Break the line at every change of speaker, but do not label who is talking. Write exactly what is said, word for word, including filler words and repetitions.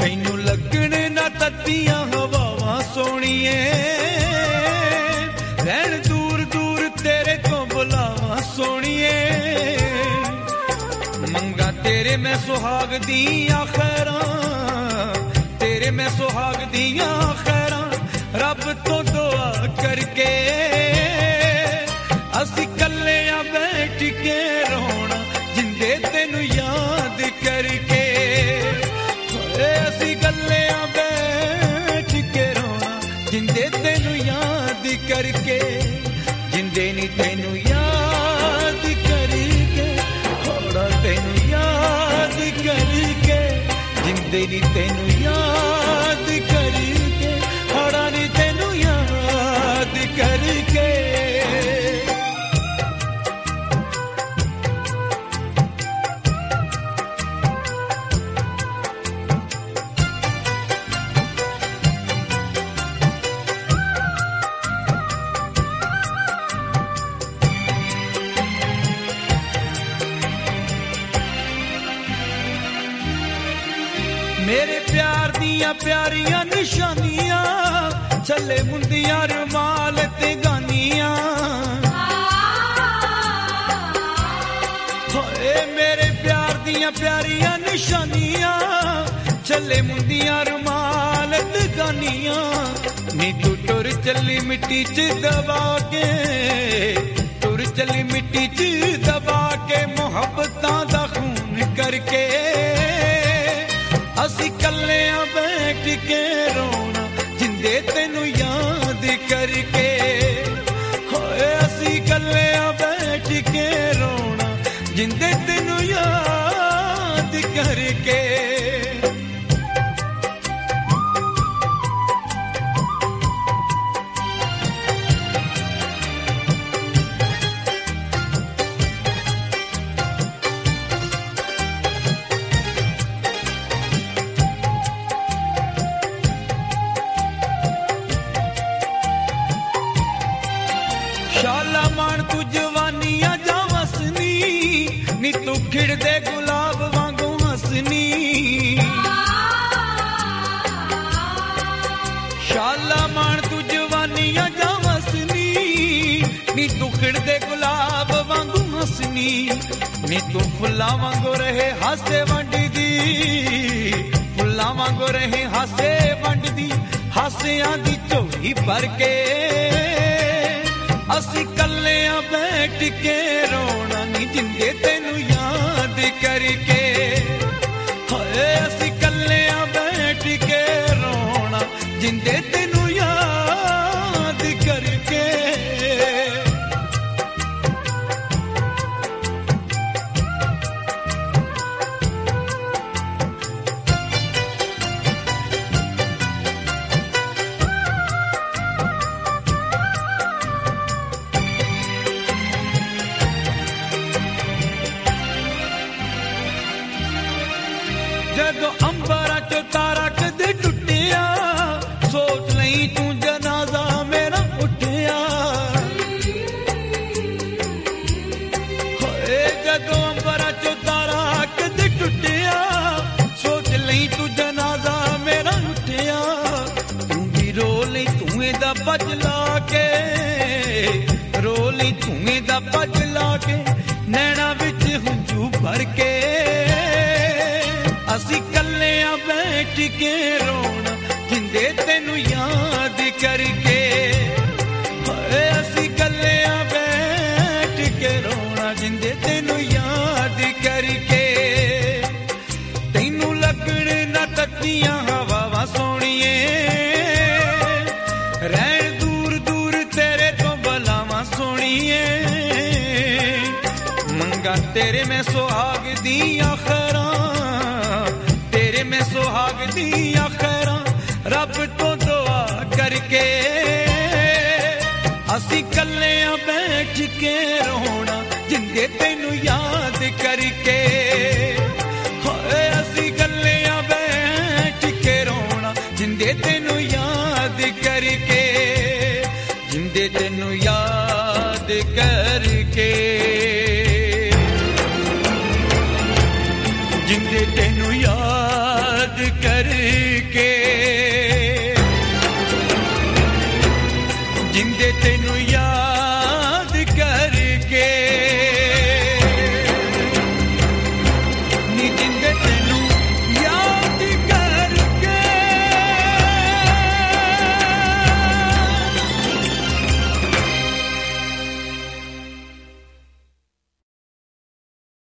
ਤੈਨੂੰ ਲੱਗਣ ਨਾ ਤੱਤੀਆਂ ਹਵਾਵਾਂ ਸੋਹਣੀਏ ਰਹਿਣ ਦੂਰ ਦੂਰ ਤੇਰੇ ਤੋਂ ਬੁਲਾਵਾਂ ਸੋਹਣੀਏ ਮੰਗਾ ਤੇਰੇ ਮੈਂ ਸੁਹਾਗ ਦੀਆਂ ਖੈਰਾਂ ਤੇਰੇ ਮੈਂ ਸੁਹਾਗ ਦੀਆਂ ਖੈਰਾਂ ਰੱਬ ਤੋਂ ਦੁਆ ਕਰਕੇ ਅਸੀਂ ਕੱਲਿਆਂ ਬੈਠ ਕੇ ਰੋਣਾ ਜਿੰਦੇ ਤੈਨੂੰ ਯਾਦ ਕਰਕੇ ਓਏ ਅਸੀਂ ਕੱਲਿਆਂ ਬੈਠ ਕੇ ਰੋਣਾ ਜਿੰਦੇ ਤੈਨੂੰ ਯਾਦ ਕਰਕੇ ਜਿੰਦੇ ਨੀ ਤੈਨੂੰ ਯਾਦ ਕਰਕੇ ਥੋੜਾ ਤੈਨੂੰ ਯਾਦ ਕਰਕੇ ਜਿੰਦੇ ਨੀ ਤੈਨੂੰ ਯਾਦ ਕਰਕੇ ਥੋੜਾ ਨੀ ਤੈਨੂੰ ਯਾਦ ਕਰਕੇ ਮੇਰੇ ਪਿਆਰ ਦੀਆਂ ਪਿਆਰੀਆਂ ਨਿਸ਼ਾਨੀਆਂ ਛੱਲੇ ਮੁੰਦੀਆਂ ਰੁਮਾਲ ਤੇ ਗਾਨੀਆਂ ਹੋਏ ਮੇਰੇ ਪਿਆਰ ਦੀਆਂ ਪਿਆਰੀਆਂ ਨਿਸ਼ਾਨੀਆਂ ਛੱਲੇ ਮੁੰਦੀਆਂ ਰੁਮਾਲ ਤੇ ਗਾਨੀਆਂ ਨੀ ਤੂੰ ਟੁਰ ਚੱਲੀ ਮਿੱਟੀ 'ਚ ਦਬਾ ਕੇ ਟੁਰ ਚੱਲੀ ਮਿੱਟੀ 'ਚ ਦਬਾ ਕੇ ਮੁਹੱਬਤਾਂ ਦਾ ਖੂਨ ਕਰਕੇ ਅਸੀਂ ਕੱਲਿਆਂ ਬੈਠ ਕੇ ਰੋਣਾ ਜਿੰਦੇ ਤੈਨੂੰ ਯਾਦ ਕਰਕੇ ਹੋਏ ਅਸੀਂ ਕੱਲਿਆਂ ਬੈਠ ਕੇ ਰੋਣਾ ਜਿੰਦੇ ਤੈਨੂੰ ਯਾਦ ਕਰਕੇ ਸ਼ਾਲਾ ਮਾਣ ਤੂੰ ਜਵਾਨੀਆਂ ਜਾ ਵਸਨੀ ਨੀ ਤੂੰ ਖਿੜਦੇ ਗੁਲਾਬ ਵਾਂਗੂ ਹੱਸਨੀ ਸ਼ਾਲਾ ਮਾਣ ਤੂੰ ਜਵਾਨੀਆਂ ਜਾ ਵਸਨੀ ਨੀ ਤੂੰ ਖਿੜਦੇ ਗੁਲਾਬ ਵਾਂਗੂ ਹੱਸਨੀ ਨੀ ਤੂੰ ਫੁੱਲਾਂ ਵਾਂਗੂ ਰਹੇ ਹਾਸੇ ਵੰਡਦੀ ਫੁੱਲਾਂ ਵਾਂਗੂ ਰਹੇ ਹਾਸੇ ਵੰਡਦੀ ਹਾਸਿਆਂ ਦੀ ਝੋਲੀ ਭਰ ਕੇ ਅਸੀਂ ਕੱਲਿਆਂ ਬੈਠ ਕੇ ਰੋਣਾ ਨੀ ਜਿੰਦੇ ਤੈਨੂੰ ਯਾਦ ਕਰਕੇ ਹੋਏ ਅਸੀਂ ਕੱਲਿਆਂ ਬੈਠ ਕੇ ਰੋਣਾ ਜਿੰਦੇ ਤੈਨੂੰ ਯਾਦ ਕਰਕੇ ਜਦੋਂ ਅੰਬਰਾਂ ਚੋਂ ਤਾਰਾ ਕਦੇ ਟੁੱਟਿਆ ਸੋਚ ਲਈ ਤੂੰ ਜਨਾਜ਼ਾ ਮੇਰਾ ਉੱਠਿਆ ਹੋਏ ਜਦੋਂ ਅੰਬਰਾਂ ਚੋਂ ਤਾਰਾ ਕਦੇ ਟੁੱਟਿਆ ਸੋਚ ਲਈ ਤੂੰ ਜਨਾਜ਼ਾ ਮੇਰਾ ਉੱਠਿਆ ਤੂੰ ਵੀ ਰੋ ਲਈ ਧੂਏ ਦਾ ਬੱਜ ਲਾ ਕੇ ਰੋ ਲਈ ਧੂਏ ਦਾ ਬੱਜ ਲਾ ਕੇ ਨੈਣਾ ਵਿੱਚ ਹੰਝੂ ਭਰ ਕੇ ਅਸੀਂ ਕੱਲਿਆਂ ਬੈਠ ਕੇ ਰੋਣਾ ਜਿੰਦੇ ਤੈਨੂੰ ਯਾਦ ਕਰਕੇ ਹੋਏ ਅਸੀਂ ਕੱਲਿਆਂ ਬੈਠ ਕੇ ਰੋਣਾ ਜਿੰਦੇ ਤੈਨੂੰ ਯਾਦ ਕਰਕੇ ਤੈਨੂੰ ਲੱਗਣ ਨਾ ਤੱਤੀਆਂ ਹਵਾਵਾਂ ਸੋਹਣੀਏ ਰਹਿਣ ਦੂਰ ਦੂਰ ਤੇਰੇ ਤੋਂ ਬਲਾਵਾਂ ਸੋਹਣੀਏ ਮੰਗਾ ਤੇਰੇ ਮੈਂ ਸੁਹਾਗ ਦੀਆਂ ਖੈਰਾਂ ਮੈਂ ਸੁਹਾਗ ਦੀਆਂ ਖੈਰਾਂ ਰੱਬ ਤੋਂ ਦੁਆ ਕਰਕੇ ਅਸੀਂ ਕੱਲਿਆਂ ਬੈਠ ਕੇ ਰੋਣਾ ਜਿੰਦੇ ਤੈਨੂੰ ਯਾਦ ਕਰਕੇ ਹੋਏ ਅਸੀਂ ਕੱਲਿਆਂ ਬੈਠ ਕੇ ਰੋਣਾ ਜਿੰਦੇ ਤੈਨੂੰ ਯਾਦ ਕਰਕੇ ਜਿੰਦੇ ਤੈਨੂੰ ਯਾਦ ਕਰਕੇ ਜਿੰਦੇ ਤੈਨੂੰ ਯਾਦ याद करके जिंदे तेनू याद